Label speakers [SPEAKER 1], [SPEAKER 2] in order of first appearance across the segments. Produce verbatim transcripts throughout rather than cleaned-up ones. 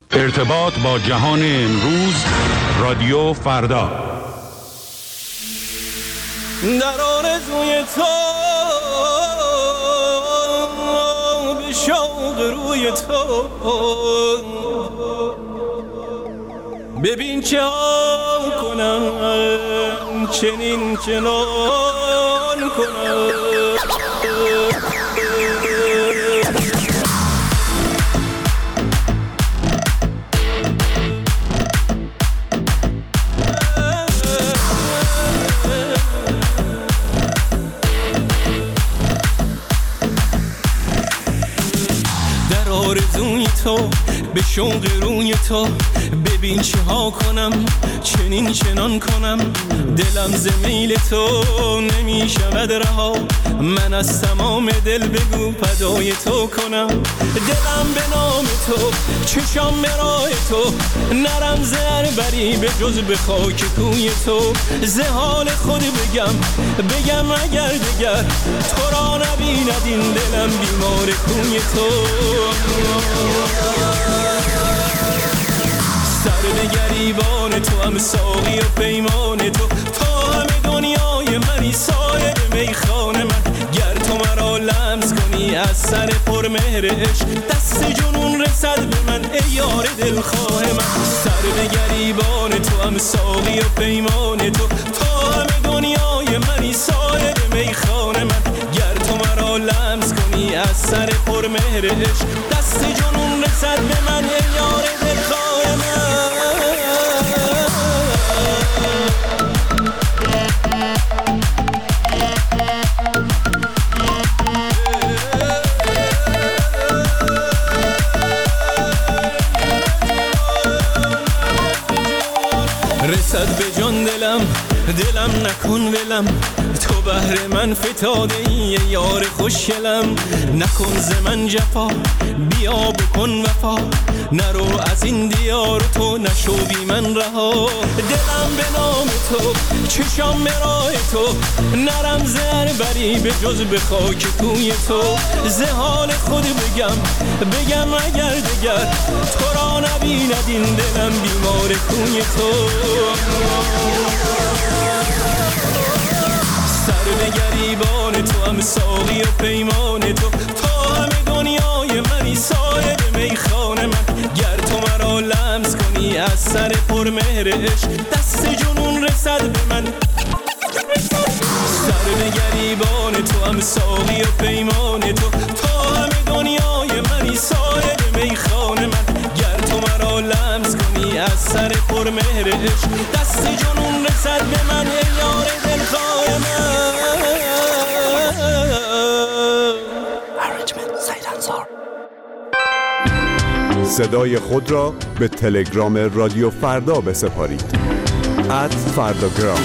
[SPEAKER 1] ارتباط با جهان امروز، رادیو فردا.
[SPEAKER 2] در آرزوی تو به شوق روی تو ببین چه ها کنم، چنین چنان کنم. آرزوی تو به شوق روی تو ببین چه ها کنم، چنین چنان کنم. دلم ز میل تو نمی شود رها، من از تمام دل بگو فدای تو کنم. دلم به نام تو، چشام به راه تو، نرم ز بری به جز به خاک کوی تو. ز حال خود بگم بگم اگر دگر تو را نبیند این دلم بیمار کوی تو. سر به گریبان تو هم ساقی و پیمان تو، تا همه دنیای منی سایر میخانه من. گر تو مرا لمس کنی از سر پر مهر عشق، دست جنون رسد به من ای یار دلخواه من. سر به گریبان تو هم ساقی و پیمان تو، تا همه دنیای منی سایر میخانه من. گر تو مرا لمس کنی از سر پر مهر عشق، دست جنون رسد به من ای یار دلخواه من. رسد به جان دلم، دلم نکن ولم، تو بهر من فتاده ای یار خوشگلم. نکن ز من جفا، بیا بکن وفا، نرو از این دیار تو نشو بی من رها. دلم به نام تو، چشام به راه تو، نرم زر بری به جز به خاک کوی تو. ز حال خود بگم بگم اگر دگر تو را نبیند این دلم بیمار کوی تو. سر به گریبان تو هم ساقی و پیمان تو، تا همه دنیای منی سایر میخانه من. گر تو مرا لمس کنی از سر پر مهر عشق، دست جنون رسد به من. سر به گریبان تو هم ساقی و پیمان تو، تا همه دنیای منی سایر میخانه من. گر تو مرا لمس کنی از سر پر مهر عشق، دست جنون رسد به من ای یار دلخواه من.
[SPEAKER 3] صدای خود را به تلگرام رادیو فردا بسپارید. ات فرداگرام.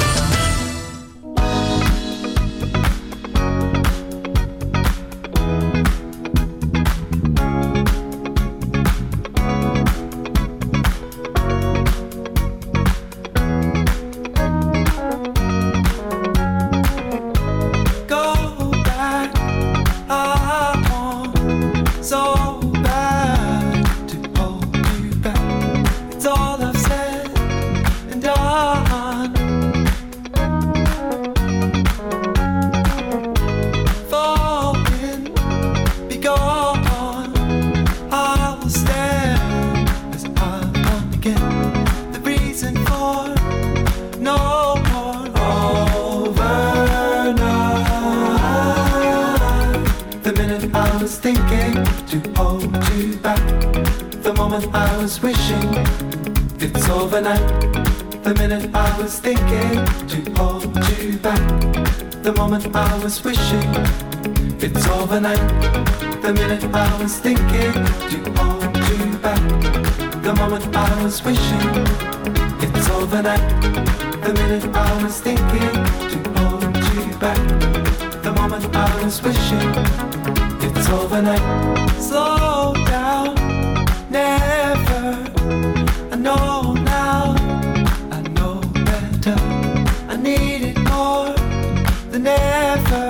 [SPEAKER 4] I was wishing it's overnight. The minute I was thinking to hold you back. The moment I was wishing it's overnight. The minute I was thinking to hold you back. The moment I was wishing it's overnight. Slow down, never. I know now, I know better. I need it more than ever.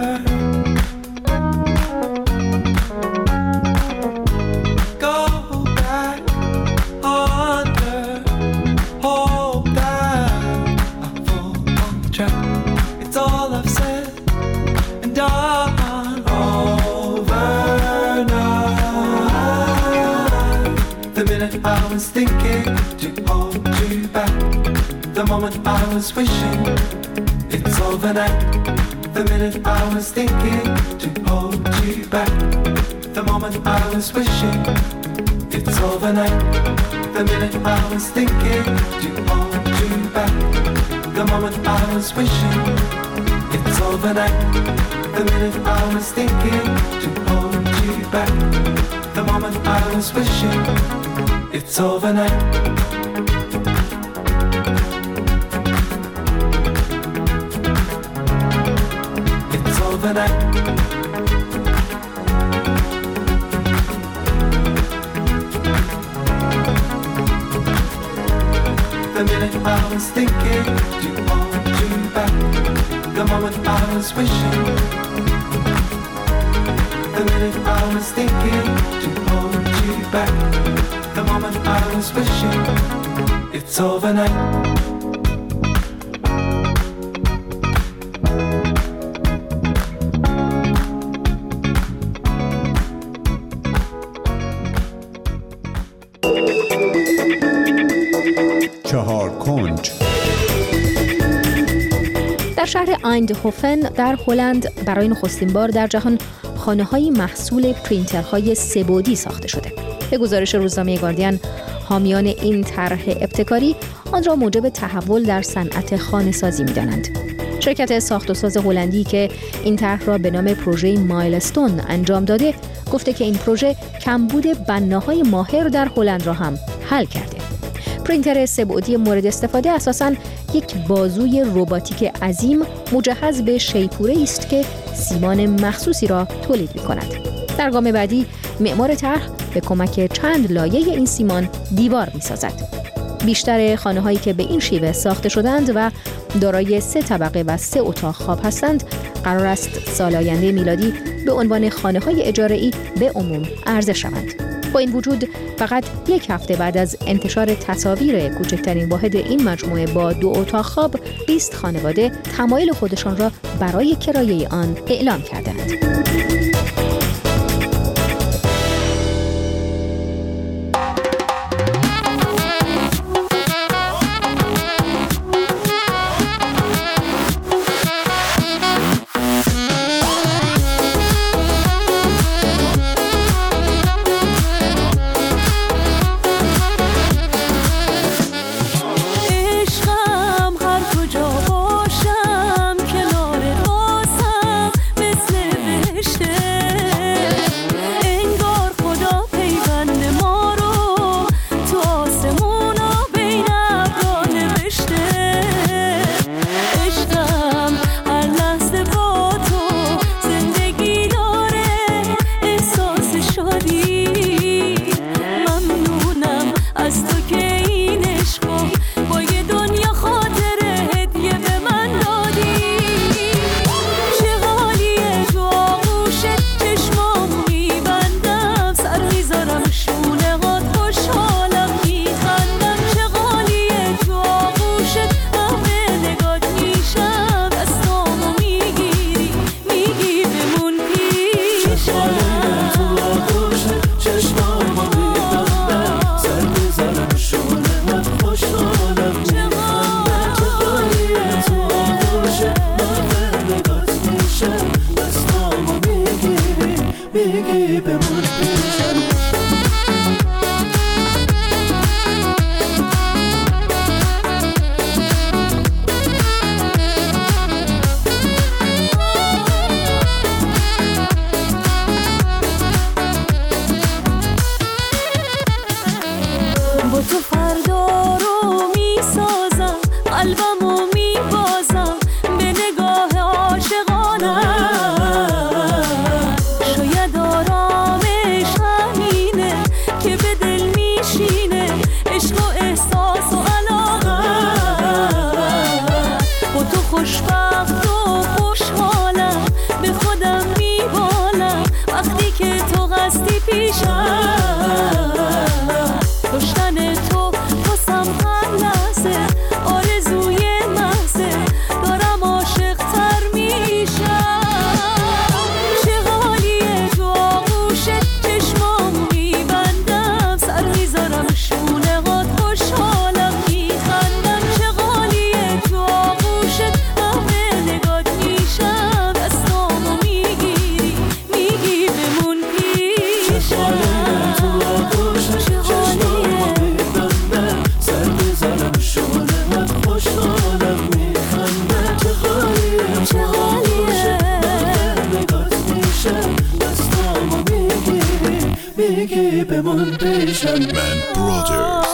[SPEAKER 4] Go back minute I was thinking to hold you back. The moment I was wishing it's overnight. The minute I was thinking to hold you back. The moment I was wishing it's overnight. The minute I was thinking to hold you back. The moment I was wishing it's overnight. The minute I was thinking to hold you back. The moment I was wishing it's overnight. It's overnight. The minute I was thinking to hold you back. The moment I was wishing. The minute I was thinking to hold you back. The moment I was wishing it's overnight.
[SPEAKER 3] چهار کنج.
[SPEAKER 5] در شهر ایندهوفن در هلند برای نخستین بار در جهان خانه‌های محصول پرینترهای سه‌بعدی ساخته شده. به گزارش روزنامه گاردین، حامیان این طرح ابتکاری آن را موجب تحول در صنعت خانه‌سازی می‌دانند. شرکت ساخت و ساز هلندی که این طرح را به نام پروژه مایلستون انجام داده، گفته که این پروژه کمبود بناهای ماهر در هلند را هم حل کرده. پرینتر سه‌بعدی مورد استفاده اساساً یک بازوی رباتیک عظیم مجهز به شیپوره است که سیمان مخصوصی را تولید می‌کند. در گام بعدی معمار طرح به کمک چند لایه این سیمان دیوار می‌سازد. بیشتر خانه‌هایی که به این شیوه ساخته شدند و دارای سه طبقه و سه اتاق خواب هستند، قرار است سال آینده میلادی به عنوان خانه‌های اجاره‌ای به عموم عرضه شوند. با این وجود فقط یک هفته بعد از انتشار تصاویر کوچکترین واحد این مجموعه با دو اتاق خواب، بیست خانواده تمایل خودشان را برای کرایه آن اعلام کردند.
[SPEAKER 4] بگی بمون پیشم.
[SPEAKER 2] بمون پیشم.
[SPEAKER 1] من برادرز.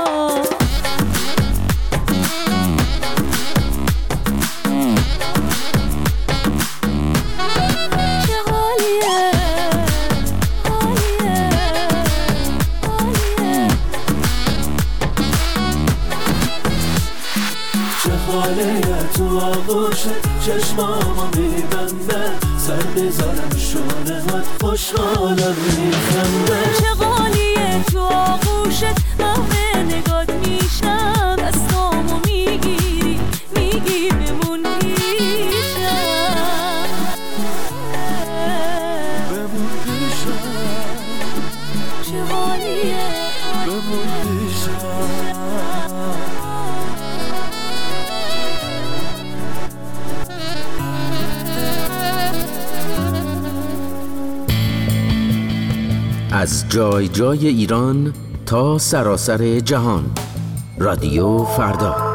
[SPEAKER 2] تو آغوشه چشمامو میبنده سر بذارم شونه هات خوشحالم میخنده
[SPEAKER 6] چه غالیه تو آغوشت محو نگات میشم دستامو میگیری میگی بمون پیشم
[SPEAKER 2] بمون پیشم
[SPEAKER 6] چه غالیه
[SPEAKER 2] بمون پیشم
[SPEAKER 7] از جای جای ایران تا سراسر جهان. رادیو فردا.